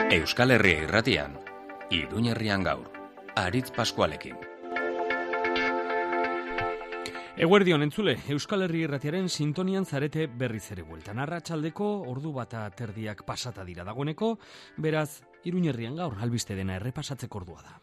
Euskal Herria Irratian, Iruñerrian gaur, Aritz Paskualekin. Eguerdion entzule, Euskal Herria Irratiaren sintonian zarete berriz ere bueltan. Arratsaldeko ordu bata terdiak pasata dira dagoeneko, beraz, Iruñerrian gaur albiste dena errepasatzeko ordua da.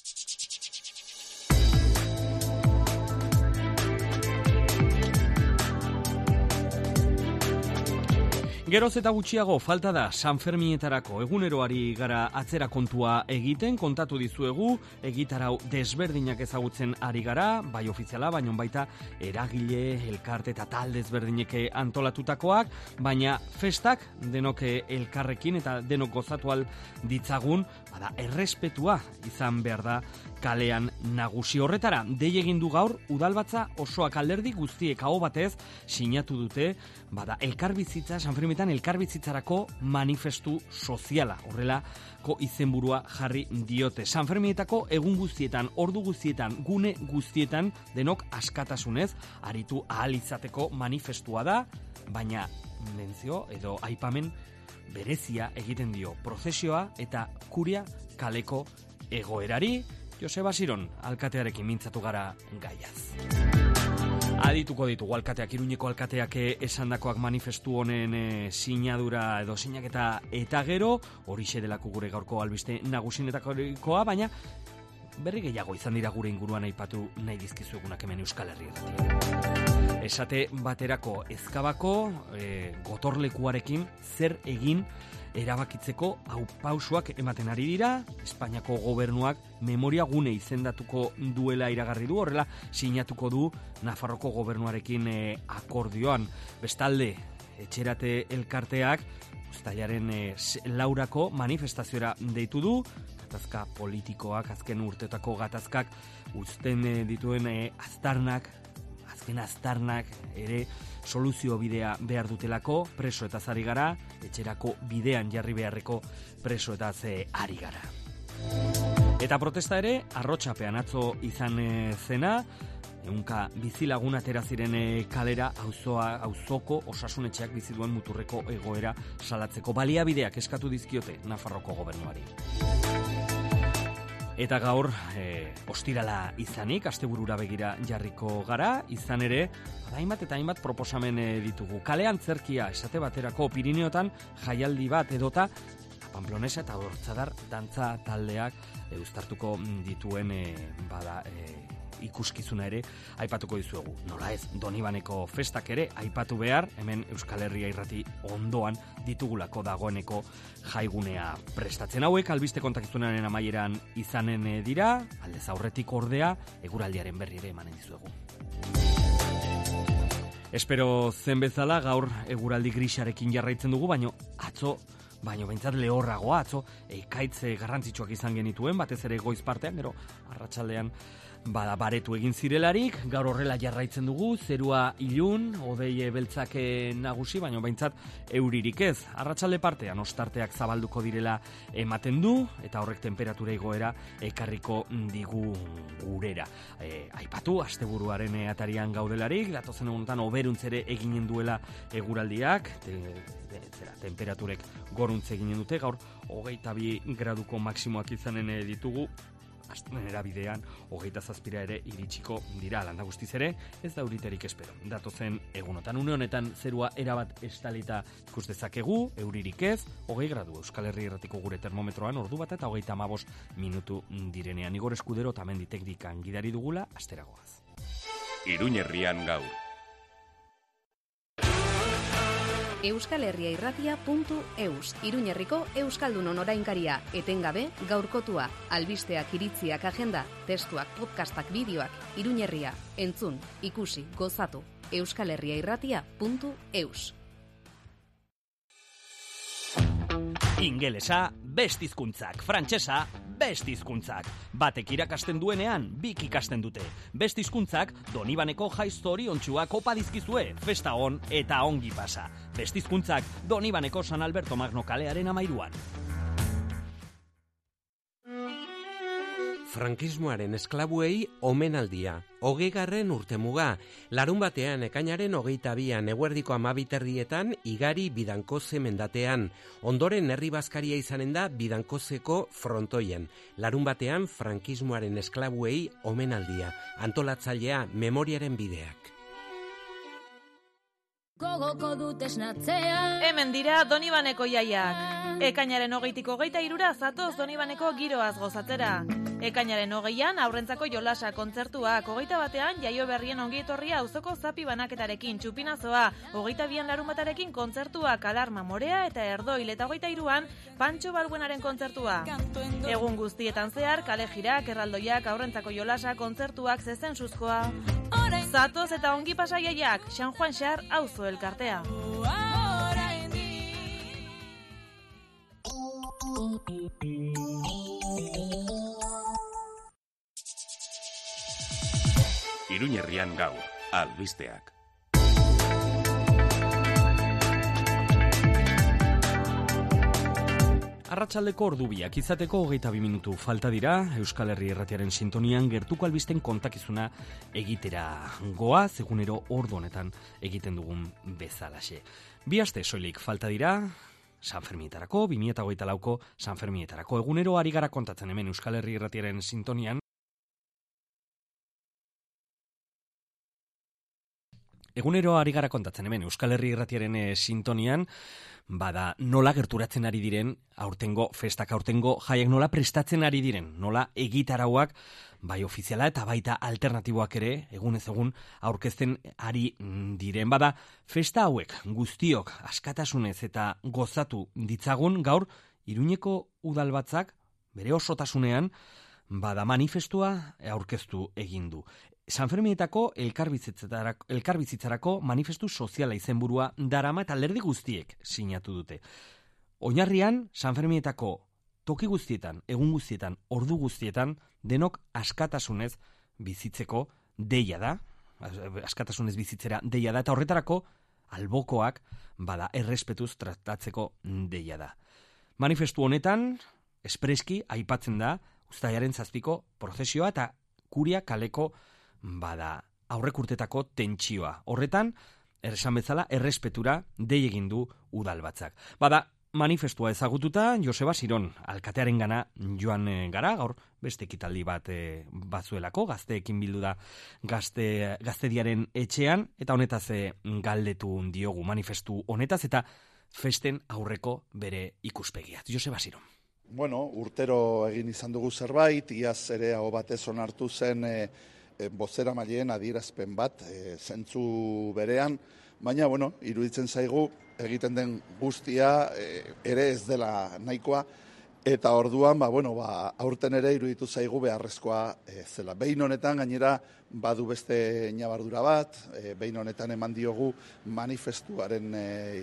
Geroz eta gutxiago falta da Sanferminetarako eguneroari gara atzera kontua egiten, kontatu dizuegu, egitarau desberdinak ezagutzen ari gara, bai ofiziala, baina baita eragile, elkarte eta talde ezberdineke antolatutakoak, baina festak denok elkarrekin eta denok gozatu al ditzagun, bada errespetua izan behar da kalean nagusi horretara. Dei egin du gaur udalbatza osoak alderdi guztiek aho batez sinatu dute, bada elkarbizitza Sanferminetan elkarbizitzarako manifestu soziala, horrelako izenburua jarri diote. Sanferminetako egun guztietan, ordu guztietan, gune guztietan denok askatasunez aritu ahal izateko manifestua da, baina mentzio edo aipamen berezia egiten dio prozesioa eta kuria kaleko egoerari. Joseba Siron, alkatearekin mintzatu gara gaiaz. Adituko ditugu alkateak, Iruñeko alkateak esandakoak manifestu honen sinadura edo sinaketa eta gero, horixe delako gure gaurko albiste nagusinetakoa, baina berri gehiago izan dira gure inguruan aipatu nahi dizkizuegunak hemen Euskal Herria Irratian. Esate baterako Ezkabako gotorlekuarekin zer egin erabakitzeko pausuak ematen ari dira. Espainiako gobernuak memoria gune izendatuko duela iragarri du, horrela sinatuko du Nafarroko gobernuarekin akordioan. Bestalde, etxerate elkarteak uztailaren 4 manifestaziora deitu du, gatazka politikoak, azken urteetako gatazkak uzten dituen azken aztarnak ere soluzio bidea behar dutelako, presoetaz ari gara, etxerako bidean jarri beharreko presoetaz ari gara. Eta protesta ere, arrotxapean atzo izan zena, ehunka bizilagun atera ziren kalera auzoko osasunetxeak bizi duen muturreko egoera salatzeko baliabideak eskatu dizkiote Nafarroko gobernuari. Eta gaur, ostirala izanik, asteburura begira jarriko gara, izan ere, hainbat eta hainbat proposamen ditugu. Kalean zerkia, esate baterako Pirineotan jaialdi bat edota, Pamplonesa eta Hortzadar dantza taldeak uztartuko dituen ikuskizuna ere aipatuko dizuegu. Nola ez, Donibaneko festak ere aipatu behar, hemen Euskal Herria Irrati ondoan ditugulako dagoeneko jaigunea prestatzen. Hauek albiste kontakizunaren amaieran izanen dira, aldez aurretik ordea, eguraldiaren berri ere emanen dizuegu. Espero zen bezala gaur eguraldi grisarekin jarraitzen dugu, baino behintzat lehorragoa, atzo ekaitze garrantzitsuak izan genituen, batez ere goiz partean, gero arratsaldean baretu egin zirelarik, gaur horrela jarraitzen dugu, zerua ilun, hodei beltzak nagusi, baina behintzat euririk ez. Arratsalde partean ostarteak zabalduko direla ematen du, eta horrek temperatura igoera ekarriko digu gurera. Aipatu, asteburuaren atarian gaudelarik, datozen egunetan oberuntz ere eginen duela eguraldiak, temperaturek goruntz eginen dute, gaur 22 graduko maksimoak izanen ditugu, astrenera bidean 27 ere iritsiko dira, landa guztiz ere, ez da euriterik espero. Datozen egunotan, une honetan zerua erabat estalita ikus dezakegu, euririk ez, 20 gradu Euskal Herria Irratiko gure termometroan, ordu bat eta 35 minutu direnean. Igor Eskudero eta Mendi Teknikan gidari dugula, asteragoaz. Iruñerrian gaur. euskalherriairratia.eus, Iruñerriko Euskaldunon orainkaria, etengabe gaurkotua, albisteak, iritziak, agenda, testuak, podcastak, bideoak, Iruñerria, entzun, ikusi, gozatu, euskalherriairratia.eus. Ingelesa, best hizkuntzak, frantsesa, best hizkuntzak. Batek irakasten duenean, bik ikasten dute. Best hizkuntzak, Donibaneko jaiztori ontsuak opa dizkizue, festa on eta ongi pasa. Best hizkuntzak, Donibaneko San Alberto Magno kalearen 13an. Frankismoaren esklabuei omenaldia. 20. urtemuga. Larunbatean ekainaren 22an eguerdiko 12 igari Bidankoze mendatean. Ondoren herri bazkaria izanen da Bidankozeko frontoien. Larunbatean frankismoaren esklabuei omenaldia. Antolatzailea Memoriaren bideak. Gogoko dut esnatzea. Hemen dira Donibaneko jaiak. Ekainaren 20-23 zatoz Donibaneko giroaz gozatzera. Ekainaren 20an aurrentzako jolasa kontzertuak, 21an jaio berrien ongietorria auzoko zapi banaketarekin txupinazoa, 22an larunbatarekin kontzertuak Alarma Morea eta Erdoil eta 23an Pantxo Balbuenaren kontzertua. Egun guztietan zehar kale jirak, erraldoiak, aurrentzako jolasa kontzertuak zezensuzkoa. Zatoz eta ongi pasa jaiak, San Juan Xar auzo elkartea. Iruñerrian gaur, albisteak. Arratsaldeko ordubiak izateko 22 minutu falta dira, Euskal Herri Irratiaren sintonian gertuko albisten kontakizuna egitera goaz, egunero ordu honetan egiten dugun bezalaxe. 2 aste soilik falta dira, San Fermietarako, 2024ko San Fermietarako. Egunero ari gara kontatzen hemen Euskal Herri Irratiaren sintonian. Egunero ari gara kontatzen hemen Euskal Herri Irratiaren sintonian, bada nola gerturatzen ari diren aurtengo festak, aurtengo jaiak nola prestatzen ari diren, nola egitarauak bai ofiziala eta baita alternatiboak ere egunez egun aurkezten ari diren. Bada festa hauek guztiok askatasunez eta gozatu ditzagun gaur Iruñeko udalbatzak bere osotasunean bada manifestua aurkeztu egin du. San Fermietako elkarbizitzarako manifestu soziala izenburua darama eta alderdi guztiek sinatu dute. Oinarrian San Fermietako toki guztietan, egun guztietan, ordu guztietan denok askatasunez bizitzeko deia da, askatasunez bizitzera deia da, eta horretarako albokoak bada errespetuz tratatzeko deia da. Manifestu honetan espreski aipatzen da uztailaren 7ko prozesioa eta Kuria kaleko bada aurrekurtetako tentsioa. Horretan, esan bezala, errespetura dei egin du udalbatzak. Bada, manifestua ezagututa, Joseba Siron, alkatearen gana joan gara, gaur beste ekitaldi bat bazuelako, gazteekin bildu da gaztediaren etxean, eta honetaz galdetu diogu manifestu honetaz, eta festen aurreko bere ikuspegiat. Joseba Siron. Bueno, urtero egin izan dugu zerbait, iaz ere hau batez onartu zen bozeramaileen adierazpen bat, zentzu berean, baina, bueno, iruditzen zaigu egiten den guztia ere ez dela nahikoa, eta orduan, aurten ere iruditu zaigu beharrezkoa zela. Behin honetan, gainera, badu beste ñabardura bat, behin honetan eman diogu manifestuaren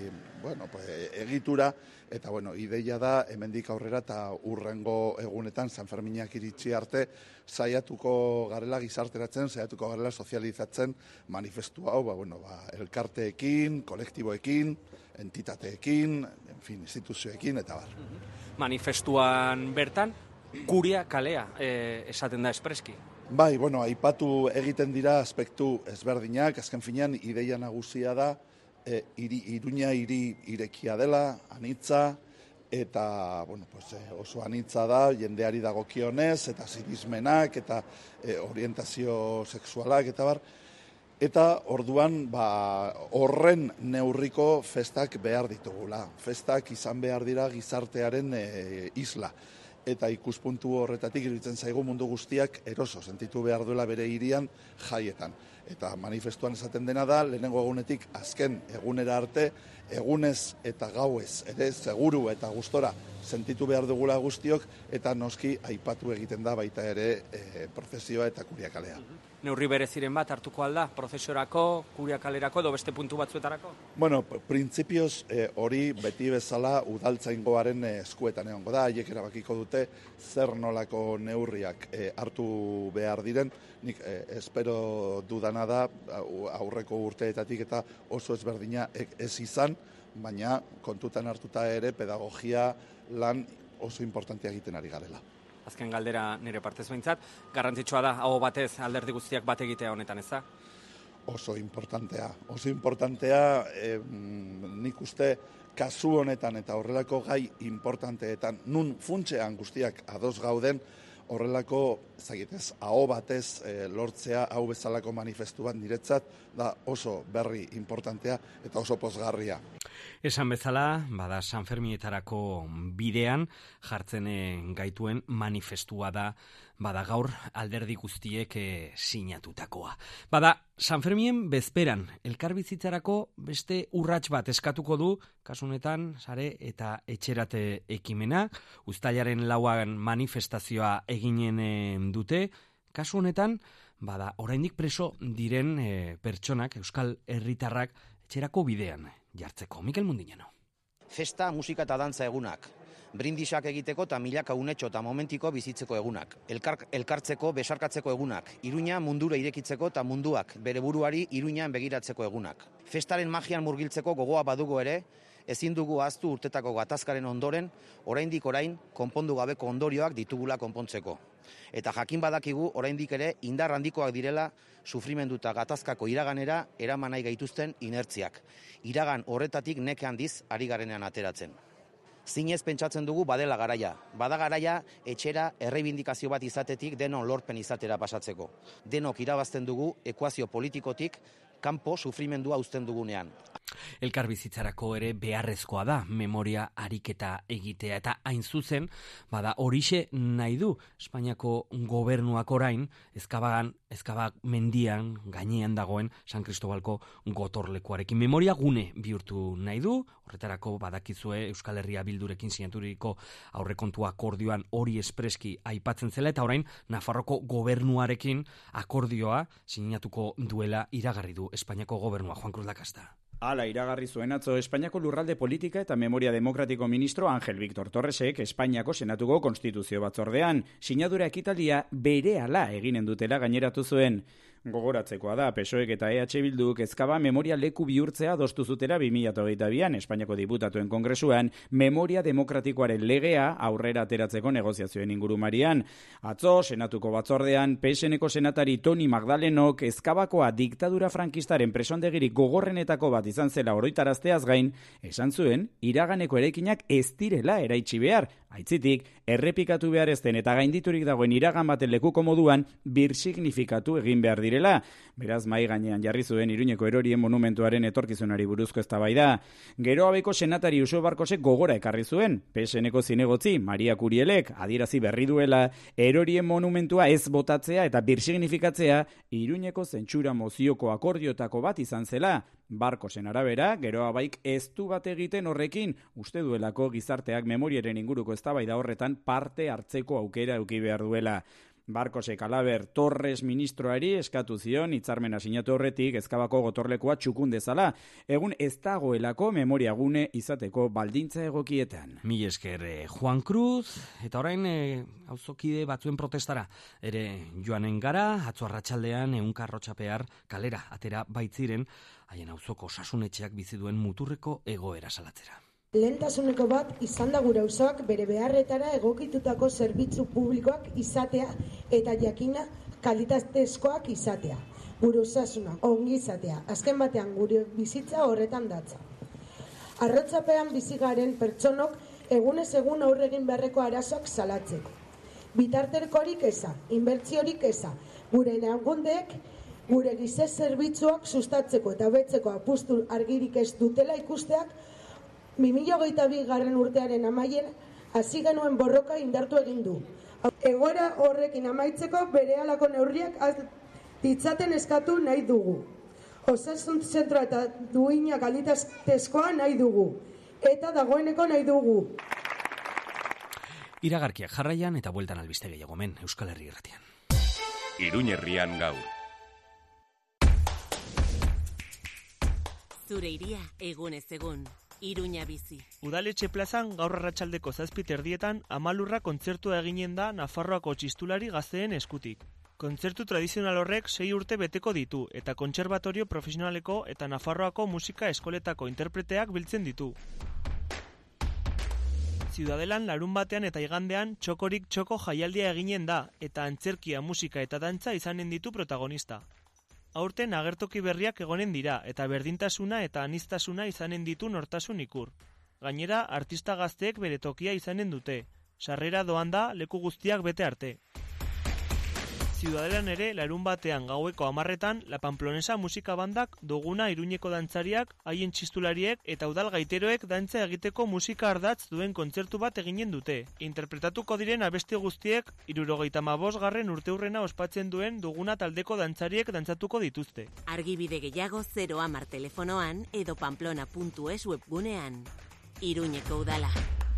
egitura, eta ideia da hemendik aurrera eta urrengo egunetan San Ferminak iritsi arte saiatuko garela gizarteratzen, saiatuko garela sozializatzen manifestu hau, elkarteekin, kolektiboekin, entitateekin, instituzioekin eta bar. Manifestuan bertan, Kuria kalea esaten da espreski. Bai, aipatu egiten dira aspektu ezberdinak, azken finean ideia nagusia da, Iruña hiri irekia dela, anitza, eta oso anitza da, jendeari dagokionez, eta zinismenak, eta orientazio sexualak, eta bar. Eta orduan horren neurriko festak behar ditugula. Festak izan behar dira gizartearen isla. Eta ikuspuntu horretatik iruditzen zaigu mundu guztiak eroso sentitu behar duela bere hirian jaietan. Eta manifestuan esaten dena da, lehenengo egunetik azken egunera arte, egunez eta gauez, ere seguru eta gustora sentitu behar dugula guztiok, eta noski aipatu egiten da baita ere prozesioa eta Kuria kalea. Neurri bereziren bat hartuko alda, prozesiorako, Kuria kalerako, edo beste puntu batzuetarako? Printzipioz hori beti bezala udaltzaingoaren eskuetan egongo da, haiek erabakiko dute zer nolako neurriak hartu behar diren. Nik espero dudana da aurreko urteetatik eta oso ezberdina ez izan, baina kontutan hartuta ere pedagogia lan oso importantea egiten ari garela. azken galdera nire partez behintzat, garrantzitsua da, aho batez alderdi guztiak bat egitea honetan, ez da? Oso importantea. Nik uste kasu honetan eta horrelako gai importanteetan, nun funtsean guztiak ados gauden, horrelako, zagitez, aho batez lortzea hau bezalako manifestu bat niretzat, da oso berri importantea eta oso pozgarria. Esan bezala, bada Sanfermietarako bidean jartzen gaituen manifestua da, bada gaur alderdi guztiek sinatutakoa. Bada Sanfermien bezperan elkarbizitzarako beste urrats bat eskatuko du, kasunetan sare eta etxerate ekimena, uztailaren 4 manifestazioa eginen dute, kasu honetan, bada oraindik preso diren pertsonak, euskal herritarrak etxerako bidean jartzeko. Mikel Mundineno. Festa, musika eta dantza egunak. Brindisak egiteko eta milaka unetxo eta momentiko bizitzeko egunak. Elkartzeko, besarkatzeko egunak. Iruña mundura irekitzeko eta munduak bere buruari Iruñan begiratzeko egunak. Festaren magian murgiltzeko gogoa badugu ere, ezin dugu ahaztu urtetako gatazkaren ondoren, oraindik orain konpondu gabeko ondorioak ditugula konpontzeko. Eta jakin badakigu oraindik ere indar handikoak direla sufrimendu eta gatazkako iraganera eraman nahi gaituzten inertziak. Iragan horretatik neke handiz ari garenean ateratzen. Zinez pentsatzen dugu badela garaia. Bada garaia etxera erreibindikazio bat izatetik denon lorpen izatera pasatzeko. Denok irabazten dugu ekuazio politikotik kanpo sufrimendua uzten dugunean. Elkarbizitzarako ere beharrezkoa da memoria ariketa egitea eta hain zuzen, bada horixe nahi du Espainiako gobernuak orain ezkabak mendian gainean dagoen San Cristobalko gotorlekuarekin memoria gune bihurtu nahi du. Horretarako badakizue Euskal Herria Bildurekin sinaturiko aurrekontu akordioan hori espreski aipatzen zela eta orain Nafarroko gobernuarekin akordioa sinatuko duela iragarri du Espainiako gobernua. Juan Cruz Lacasta. Hala iragarri zuen atzo Espainiako Lurralde Politika eta Memoria Demokratiko Ministro Angel Víctor Torresek Espainiako Senatuko Konstituzio Batzordean sinadura ekitaldia berehala eginen dutela gaineratu zuen. Gogoratzekoa da, PSOEk eta EH Bilduk ezkaba memoria leku bihurtzea adostu zutera 2022an Espainiako Diputatuen Kongresuan memoria demokratikoaren legea aurrera ateratzeko negoziazioen ingurumarian. Atzo, Senatuko batzordean, PSNeko senatari Toni Magdalenok ezkabakoa diktadura frankistaren presondegirik gogorrenetako bat izan zela oroitarazteaz gain, esan zuen, iraganeko eraikinak ez direla eraitsi behar, aitzitik, errepikatu behar ezten eta gainditurik dagoen iragan baten lekuko moduan birsignifikatu egin behar direla. Beraz, mai gainean jarri zuen Iruñeko erorien monumentuaren etorkizunari buruzko eztabaida. Geroabeko senatari Uso Barkosek gogora ekarri zuen, PSNeko zinegotzi Maria Curielek adierazi berri duela, erorien monumentua ez botatzea eta birsignifikatzea Iruñeko zentsura mozioko akordioetako bat izan zela. Barkosen arabera, Geroabaik ez du bat egiten horrekin, uste duelako gizarteak memoriaren inguruko eztabaida horretan parte hartzeko aukera eduki behar duela. Barkosek alaber Torres ministroari eskatu zion hitzarmena sinatu horretik ezkabako gotorlekoa txukun dezala, egun ez dagoelako memoria gune izateko baldintza egokietan. Mil esker Juan Cruz, eta orain auzokide batzuen protestara ere joanen gara, atzo arratsaldean ehunka arrotxapear kalera atera baitziren, haien auzoko osasunetxeak bizi duen muturreko egoera salatzera. Lehentasuneko bat izan da gure auzoak bere beharretara egokitutako zerbitzu publikoak izatea eta jakina kalitatezkoak izatea. Gure osasuna, ongi izatea, azken batean gure bizitza horretan datza. Arrotzapean bizigaren pertsonok egunez egun aurregin beharreko arazoak salatzeko. Bitartekorik eza, inbertsiorik eza, gure erakundeek gure gize zerbitzuak sustatzeko eta betzeko apustu argirik ez dutela ikusteak 2022 urtearen amaiera hasi genuen borroka indartu egin du. Egoera horrekin amaitzeko berehalako neurriak ditzaten eskatu nahi dugu. Osasun zentroa eta duina kalitatezkoa nahi dugu. Eta dagoeneko nahi dugu. Iragarkiak jarraian eta bueltan albiste gehiago men Euskal Herri Irratian. Iruñerrian gaur. Zure iria egunez egun. Iruña bizi. Udaletxe plazan gaur arratsaldeko 7:00 Amalurra kontzertua eginen da Nafarroako txistulari gazteen eskutik. Kontzertu tradizional horrek 6 urte beteko ditu eta kontserbatorio profesionaleko eta Nafarroako musika eskoletako interpreteak biltzen ditu. Ziudadelan larun batean eta igandean txokorik txoko jaialdia eginen da, eta antzerkia, musika eta dantza izanen ditu protagonista. Aurten agertoki berriak egonen dira, eta berdintasuna eta aniztasuna izanen ditu nortasun ikur. Gainera, artista gazteek bere tokia izanen dute. Sarrera doan da leku guztiak bete arte. Ziudadelan ere, larun batean gaueko 10etan, La Pamplonesa musika bandak, Duguna Iruñeko dantzariak, haien txistulariek eta udal gaiteroek dantza egiteko musika ardatz duen kontzertu bat eginen dute. Interpretatuko diren abesti guztiek 75. urteurrena ospatzen duen Duguna taldeko dantzariek dantzatuko dituzte. Argibide gehiago 010 telefonoan edo pamplona.es webgunean. Iruñeko udala.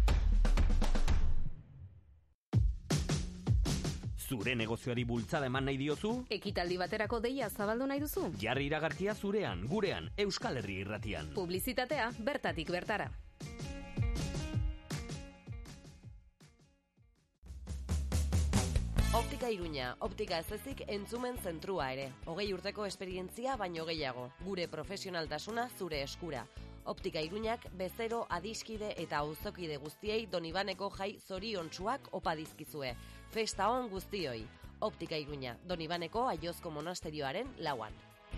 Zure negozioari bultzada eman nahi diozu? Ekitaldi baterako deia zabaldu nahi duzu? Jarri iragarkia zurean, gurean, Euskal Herri Irratian. Publizitatea bertatik bertara. Optika Iruña, optika ez ezik entzumen zentrua ere. 20 urteko esperientzia baino gehiago. Gure profesionaltasuna zure eskura. Optika Iruñak bezero, adiskide eta auzokide guztiei Donibaneko jai zoriontsuak opa dizkizue. Festa on guztioi. Optika Iruña, Donibaneko Aiozko monasterioaren 4an.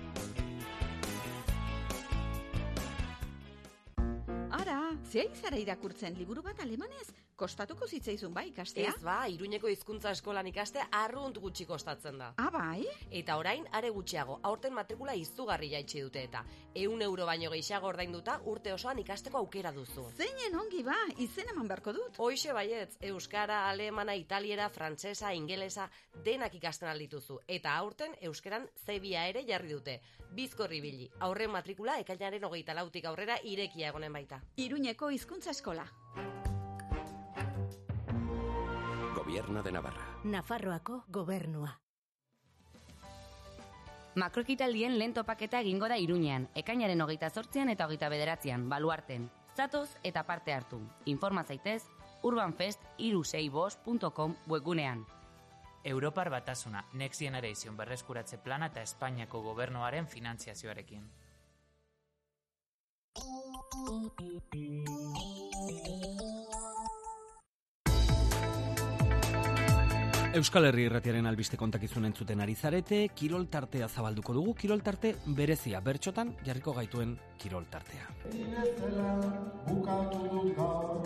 Ara, zea izara irakurtzen liburu bat alemanez? Kostatuko zitzaizun bai ikastea? Ez ba, Iruñeko hizkuntza eskolan ikastea arrunt gutxi kostatzen da. Bai? Eta orain, are gutxiago, aurten matrikula izugarri jaitsi dute eta 100 euro baino gehiago ordainduta urte osoan ikasteko aukera duzu. Zeinen ongi ba, izen eman beharko dut. Hoixe baietz, euskara, alemana, italiera, frantsesa, ingelesa, denak ikasten aldituzu. Eta aurten euskeran C2 ere jarri dute. Bizkorri bili, aurren matrikula ekainaren 24tik aurrera irekia egonen baita. Iruñeko hizkuntza eskola. Gobierno de Navarra. Nafarroako gobernua. Makroekitaldien lehen topaketa egingo da Iruñean, ekainaren 28an eta 29an, Baluarten. Zatoz eta parte hartu. Informa zaitez urbanfest365.com webgunean. Europar Batasuna, Next Generation berreskuratze plana eta Espainiako gobernuaren finantziazioarekin. Euskal Herri Irratiaren albiste kontakizun entzuten ari zarete, kirol tartea zabalduko dugu, kirol tarte berezia, bertxotan jarriko gaituen kirol tartea. Bukatu dut gaur,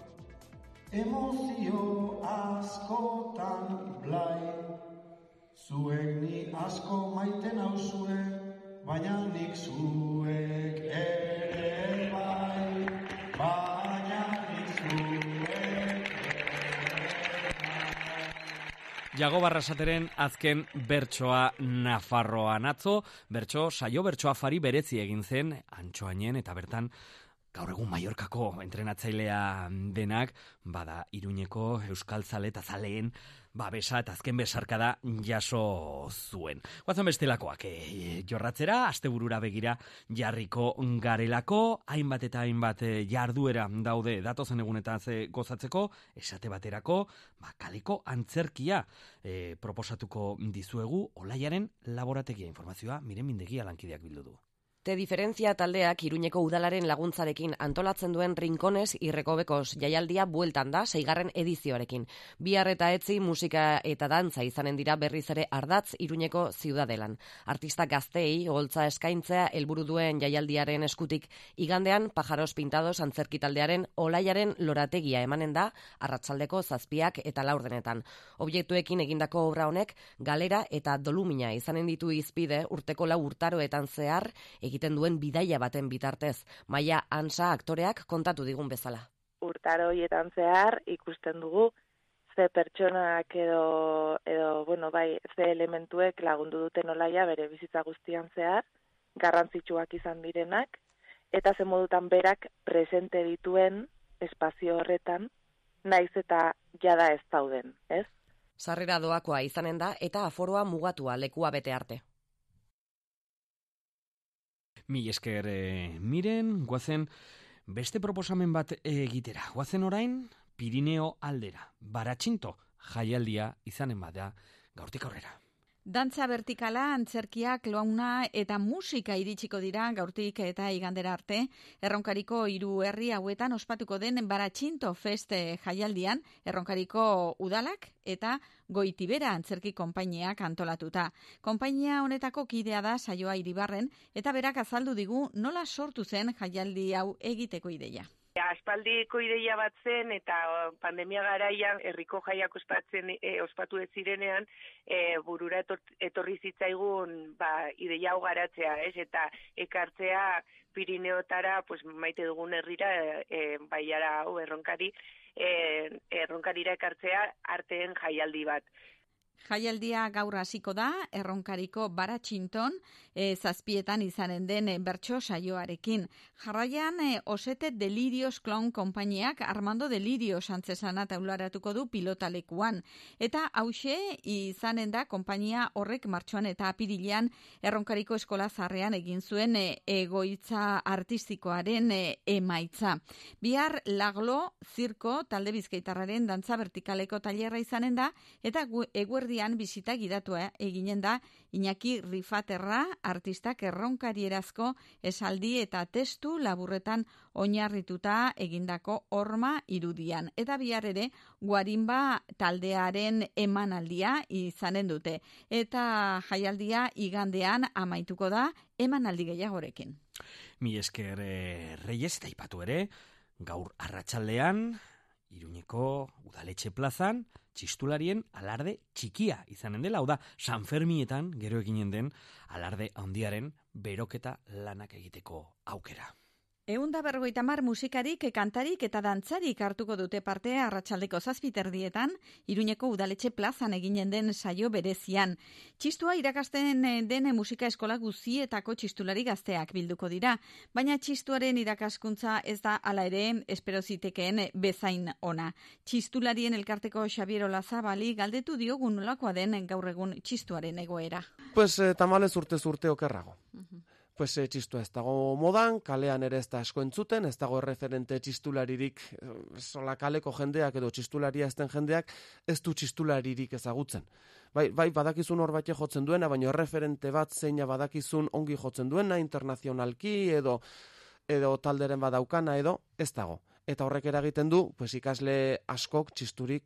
emozio askotan blai, zuek ni asko maite nauzue, baina nik zuek ere bai, baina nik zuek. Jago Barrasateren azken bertsoa Nafarroan atzo, saio bertsoa fari berezi egin zen, Antxoainen eta bertan gaur egun Mallorcako entrenatzailea denak, bada Iruñeko euskal zale eta zaleen babesa eta azken besarkada jaso zuen. Guazen bestelakoak jorratzera, asteburura begira jarriko garelako, hainbat eta hainbat jarduera daude datozen egunetan gozatzeko, esate baterako, kaleko antzerkia proposatuko dizuegu, Olaiaren laborategia informazioa, Miren Mindegia lankideak bildu du. Te diferentzia taldeak Iruñeko udalaren laguntzarekin antolatzen duen Rinkones Irrekobekos jaialdia bueltan da 6. edizioarekin. Bihar eta etzi musika eta dantza izanen dira berriz ere ardatz Iruñeko ziudadelan. Artista gazteei holtza eskaintzea helburu duen jaialdiaren eskutik igandean Pajaros Pintados antzerki taldearen Olaiaren lorategia emanen da arratsaldeko 7 eta 4 Objektuekin egindako obra honek galera eta dolumina izanen ditu hizpide urteko 4 urtaroetan zehar egiten duen bidaia baten bitartez. Maia Ansa aktoreak kontatu digun bezala. Urtaro horietan zehar ikusten dugu ze pertsonak edo ze elementuek lagundu duten Olaia bere bizitza guztian zehar, garrantzitsuak izan direnak, eta ze modutan berak presente dituen espazio horretan, naiz eta jada ez dauden, ez? Sarrera doakoa izanen da eta aforoa mugatua lekua bete arte. Mi esker Miren, guazen beste proposamen bat egitera. Guazen orain Pirineo aldera, Baratxinto jaialdia izanen bada gaurtik aurrera. Dantza vertikala, antzerkia, klauna eta musika iritsiko dira gaurtik eta igandera arte. Erronkariko 3 herri hauetan ospatuko den Baratxinto Fest jaialdian, Erronkariko udalak eta Goitibera antzerki konpainiak antolatuta. Konpainia honetako kidea da Saioa Iribarren eta berak azaldu digu nola sortu zen jaialdi hau egiteko ideia. Aspaldiko ideia bat zen eta pandemia garaian herriko jaiak ospatu ez zirenean burura etorri zitzaigun ideia hau garatzea, eta ekartzea Pirineotara maite dugun herrira baiara hau erronkarira ekartzea arteen jaialdi bat. Jaialdia gaur hasiko da, Erronkariko Baratxinton, 7 izanen den bertso saioarekin. Jarraian, Osete Delirios Clown konpainiak Armando Delirios antzesana taularatuko du pilotalekuan. Eta hauxe izanen da konpainia horrek martxoan eta apirilean Erronkariko Eskola Zarrean egin zuen egoitza artistikoaren emaitza. Bihar Laglo Zirko talde bizkaitarraren dantza vertikaleko tailerra izanen da, eta eguerdian bisita gidatua eginen da Iñaki Rifaterra, artistak erronkarierazko esaldi eta testu laburretan oinarrituta egindako horma irudian. Eta bihar ere guarimba taldearen emanaldia izanen dute. Eta jaialdia igandean amaituko da emanaldi gehiagorekin. Mi esker Reyes eta aipatu ere, gaur arratsaldean Iruñeko udaletxe plazan, txistularien alarde txikia izanen dela, hau da, San Fermietan gero eginen den alarde handiaren beroketa lanak egiteko aukera. 150 musikarik, kantarik eta dantzarik hartuko dute parte arratsaldeko 7:00 Iruñeko udaletxe plazan eginen den saio berezian. Txistua irakasten den musika eskola guzietako txistulari gazteak bilduko dira, baina txistuaren irakaskuntza ez da hala ere espero zitekeen bezain ona. Txistularien elkarteko Xabier Olazabali galdetu diogun nolakoa den gaur egun txistuaren egoera. Tamalez urte okerrago. Txistua ez dago modan, kalean ere ez da asko entzuten, ez dago referente txistularirik, sola kaleko jendeak edo txistularia ezten jendeak, ez du txistularirik ezagutzen. Bai, badakizun hor batxe jotzen duena, baina referente bat zeina badakizun ongi jotzen duena, internazionalki edo talderen badaukana edo ez dago. Eta horrek eragiten du, ikasle askok txisturik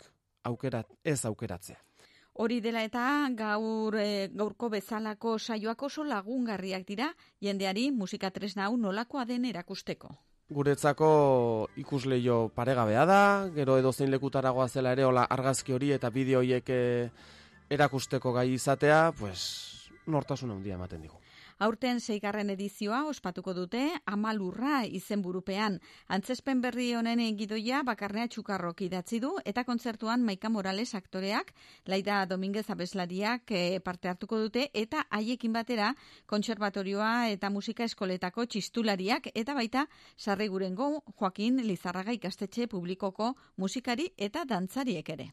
ez aukeratzea. Hori dela eta gaurko bezalako saioak oso lagungarriak dira, jendeari musika tresna hau nolakoa den erakusteko. Guretzako ikusleio paregabea da, gero edozein lekutaragoa zela ere argazki hori eta bideo horiek erakusteko gai izatea, nortasun handia ematen digu. Aurten 6. edizioa ospatuko dute Amalurra izenburupean. Antzespen berri honen gidoia Bakarnea Txukarrok idatzi du eta kontzertuan Maika Morales aktoreak, Laida Dominguez abeslariak parte hartuko dute eta haiekin batera kontserbatorioa eta musika eskoletako txistulariak eta baita Sarrigurengo Joaquin Lizarraga ikastetxe publikoko musikari eta dantzariek ere.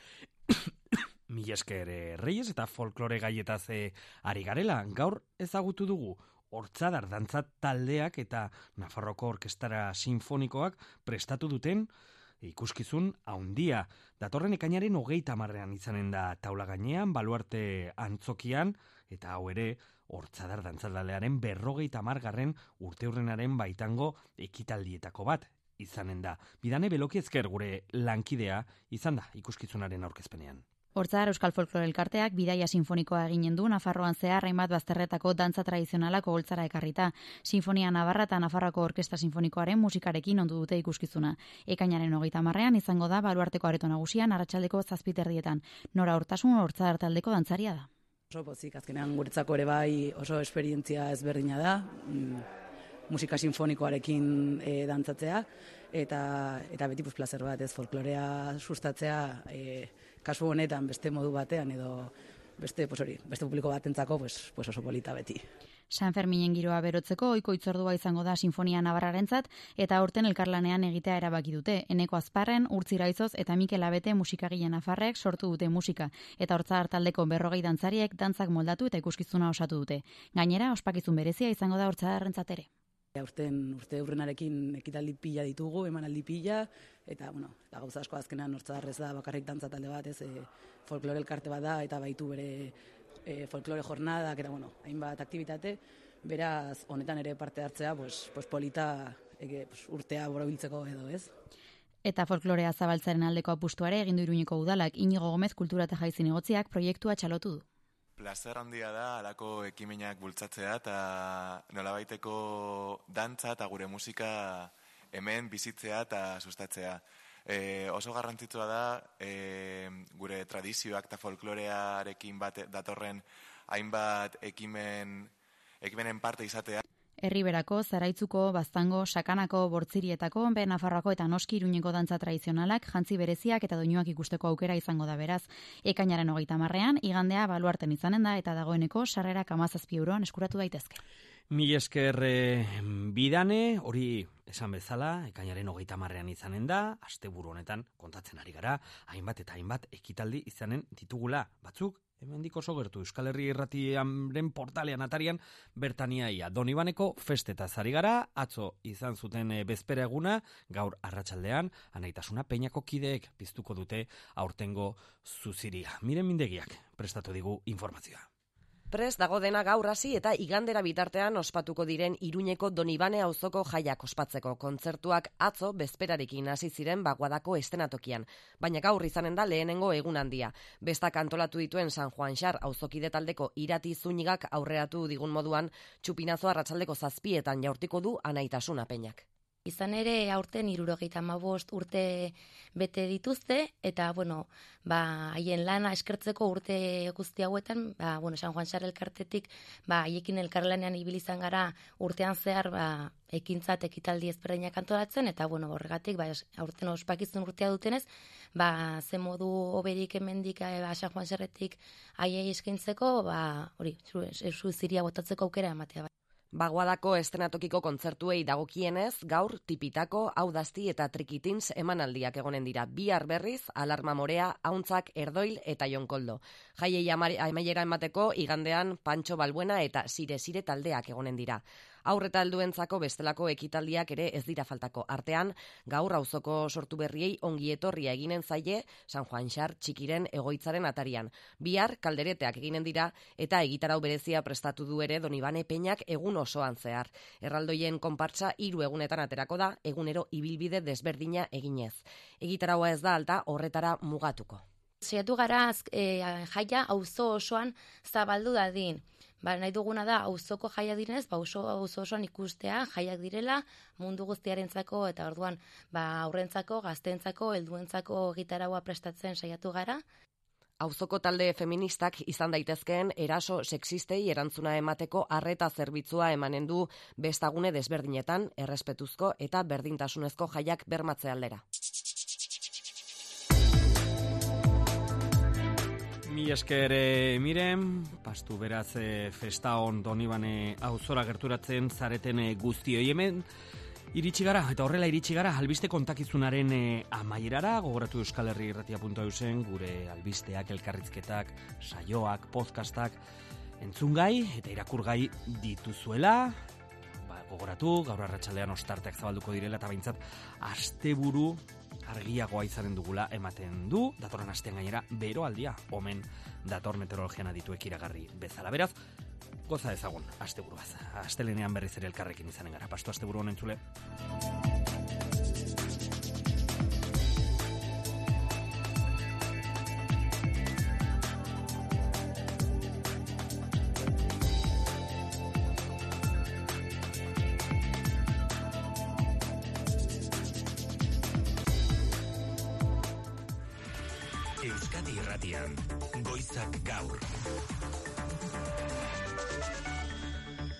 Mila esker Reyes eta folklore gaietaz ari garela. Gaur ezagutu dugu Hortzadar dantza taldeak eta Nafarroko Orkestara Sinfonikoak prestatu duten ikuskizun haundia. Datorren ekainaren 30 izanen da taula gainean, Baluarte antzokian, eta hau ere Hortzadar dantza taldearen 50. urteurrenaren baitango ekitaldietako bat izanen da. Bidane Beloki esker gure lankidea izan da ikuskizunaren aurkezpenean. Hortzadar Euskal Folklore Elkarteak bidaia sinfonikoa eginen du Nafarroan zehar hainbat bazterretako dantza tradizionalak oholtzara ekarrita. Sinfonia Navarra eta Nafarroako Orkestra Sinfonikoaren musikarekin ondu dute ikuskizuna. Ekainaren 30 izango da Baluarteko areto nagusian arratsaldeko 7:00. Nora Hortasun Hortzadar taldeko dantzaria da. Oso pozik, azkenean guretzako ere bai oso esperientzia ezberdina da. Musika sinfonikoarekin dantzatzea eta beti plazer bat, folklorea sustatzea kasu honetan beste modu batean edo beste publiko batentzako oso polita beti. San Ferminen giroa berotzeko ohiko hitzordua izango da Sinfonia Navarrarentzat eta aurten elkarlanean egitea erabaki dute. Eneko Azparren, Urtzi Raizoz eta Mikel Abete musikagile nafarrek sortu dute musika eta Hortzadar taldeko 40 dantzariek dantzak moldatu eta ikuskizuna osatu dute. Gainera, ospakizun berezia izango da Hortzadarrentzat ere. Urte urrennarekin ekitaldi pila ditugu, emanaldi pila, eta gauza asko azkenean Hortzadarrez da bakarrik dantza talde bat, folklore elkarte bat da, eta baitu bere folklore jornadak, eta hainbat aktivitate, beraz, honetan ere parte hartzea, polita urtea borobiltzeko edo, ez? Eta folklorea zabaltzaren aldeko apustuare egin du Iruñeko udalak. Inigo Gomez kultura eta jai zinegotziak proiektua txalotu du. Plazer handia da halako ekimenak bultzatzea eta nolabaiteko dantza eta gure musika hemen bizitzea eta sustatzea. Oso garrantzitsua da gure tradizioak eta folklorearekin bat datorren hainbat ekimenen parte izatea. Herriberako, Zaraitzuko, Baztango, Sakanako, Bortzirietako, Nafarroako eta noski Iruñeko dantza tradizionalak, jantzi bereziak eta doinuak ikusteko aukera izango da beraz. Ekainaren 30ean, igandea baluarten izanen da eta dagoeneko sarrerak 17 euroan eskuratu daitezke. Mil esker bidane, hori esan bezala, ekainaren 30ean izanen da, asteburu honetan kontatzen ari gara, hainbat eta hainbat ekitaldi izanen ditugula, batzuk, hemendik oso gertu, Euskal Herri Irratiaren portalean atarian bertaniaia. Donibaneko festetaz ari gara, atzo izan zuten bezpera eguna, gaur arratsaldean, Anaitasuna Peñako kideek piztuko dute aurtengo zuziria. Miren Mindegiak prestatu digu informazioa. Prest dago dena gaur hasi eta igandera bitartean ospatuko diren Iruñeko Donibane auzoko jaiak ospatzeko kontzertuak atzo bezperarekin hasi ziren Baguadako eszenatokian, baina gaur izanen da lehenengo egun handia. Bestak antolatu dituen San Juan Xar auzokide taldeko Irati Zunigak aurreratu digun moduan, Txupinazo arratsaldeko 7etan jaurtiko du Anaitasuna Peñak. Izan ere aurten 75 urte bete dituzte eta haien lana eskertzeko urte guzti hauetan, San Juan Xar elkartetik haiekin elkarlanean ibili izan gara urtean zehar ekintzat ekitaldi ezberdinak antolatzen eta horregatik aurten ospakizun urtea dutenez, ze modu hoberik hemendik San Juan Xarretik haiei eskaintzeko, hori zuziria botatzeko aukera ematea. Baguadako eszenatokiko kontzertuei dagokienez, gaur tipitako, audazti eta trikitins emanaldiak egonen dira. Bihar berriz, Alarma Morea, Auntzak, Erdoil eta Jonkoldo. Jaiei amaiera emateko, igandean Pantxo Balbuena eta Sire taldeak egonen dira. Aurreta helduentzako bestelako ekitaldiak ere ez dira faltako. Artean, gaur auzoko sortu berriei ongi etorria eginen zaie San Juan Xar txikiren egoitzaren atarian. Bihar kaldereteak eginen dira eta egitarau berezia prestatu du ere Donibane Peñak egun osoan zehar. Erraldoien konpartsa 3 egunetan aterako da, egunero ibilbide desberdina eginez. Egitaraua ez da alta horretara mugatuko. Saiatu gara jaia auzo osoan zabaldu dadin. Nahi duguna da auzoko jaia direnez, auzo osoan ikustea jaiak direla mundu guztiarentzako eta orduan aurrentzako, gazteentzako, helduentzako egitaraua prestatzen saiatu gara. Auzoko talde feministak izan daitezkeen eraso sexistei erantzuna emateko arreta zerbitzua emanen du bestagune desberdinetan, errespetuzko eta berdintasunezko jaiak bermatze aldera. Mi esker miren, pastu beraz festa on Donibane auzora gerturatzen zareten guztioi hemen. Iritsi gara, eta horrela iritsi gara, albiste kontakizunaren amaierara, gogoratu Euskal Herri Irratia.eusen, gure albisteak, elkarrizketak, saioak, podcastak, entzungai eta irakurgai dituzuela. Gogoratu, gaur arratsaldean ostarteak zabalduko direla, eta behintzat, asteburu argiagoa izanen dugula ematen du, datorren astean gainera, beroaldia, omen dator meteorologian adituek iragarri bezala. Beraz, goza ezagun, asteburuaz. Astelenean berriz ere elkarrekin izanen gara. Pastu asteburu honen entzule. Euskadi Irratian, Goizak Gaur.